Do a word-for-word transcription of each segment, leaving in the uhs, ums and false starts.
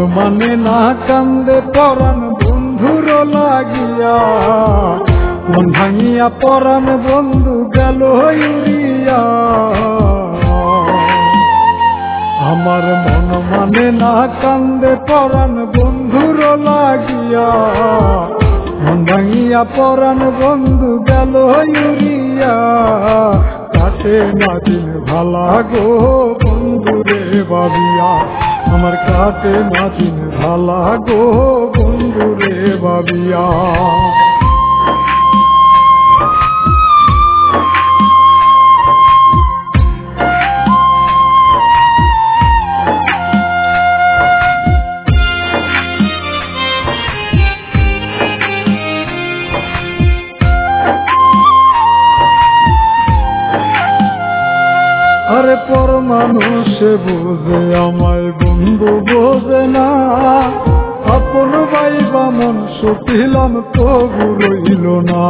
মানে না কান্দে পরাণ বন্ধুর লাগিয়া, মন ভাঙিয়া পরাণ বন্ধু গেল উড়িয়া। আমার মন মানে না কান্দে পরাণ বন্ধুর লাগিয়া, মন ভাঙিয়া পরাণ বন্ধু গেল উড়িয়া। কাটে না দিন ভালা গো বন্ধুরে ভাবিয়া, আমার কাটে না দিন ভালা গো বন্ধুরে ভাবিয়া। আরে পর মানুষে বোঝে আমায় বন্ধু বোঝে না, আপন ভাইবা মন সপিলাম তবু রইল না।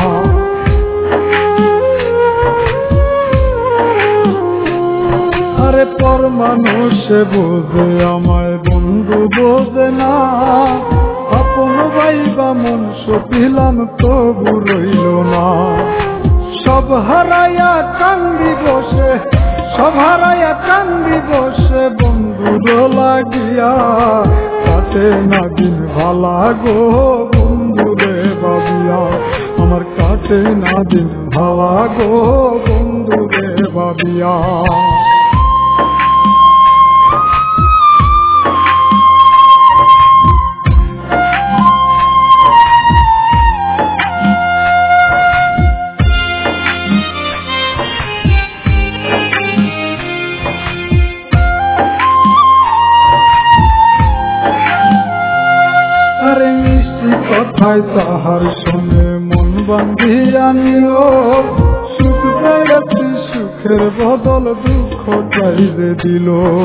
আরে পর মানুষে বোঝে আমায় বন্ধু বোঝে না, আপন ভাইবা মন সপিলাম তবু রইল না। সব হারাইয়া কান্দি বসে, সব হারাইয়া কান্দি বসে বন্ধুর লাগিয়া। কাটে না দিন ভালা গো বন্ধুরে ভাবিয়া, আমার কাটে না দিন ভালা গো বন্ধুরে ভাবিয়া। আরে মিষ্টি কথায় তাহার সঙ্গে মন বান্ধিয়া নিও, সুখ পেয়েছি সুখের বদল দুঃখ চাইলে দিল।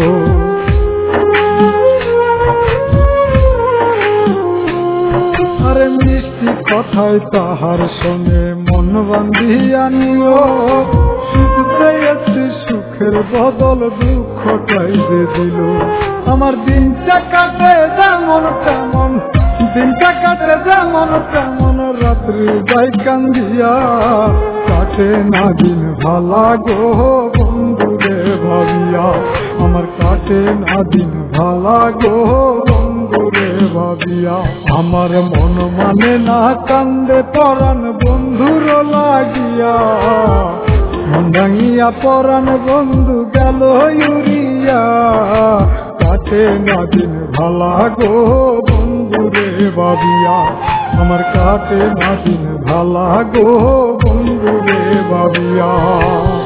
আরে মিষ্টি কথায় তাহার সঙ্গে মন বান্ধিয়া নিও, সুখ পেয়েছি সুখের বদল দুঃখ চাইলে দিল। আমার দিনটা কাটে যেমন তেমন, দিনটা কাটে যেমন তেমন রাত্রি যাই কান্দিয়া। কাটে না দিন ভালা গো বন্ধুরে ভাবিয়া, আমার কাটে না দিন ভালা গো বন্ধুরে ভাবিয়া। আমার মন মানে না কান্দে পরাণ বন্ধুর লাগিয়া, মন ভাঙিয়া পরাণ বন্ধু গেল উড়িয়া। কাটে না দিন ভালা গো বন্ধুরে ভাবিয়া, আমার কাটে না দিন ভালা গো বন্ধুরে ভাবিয়া।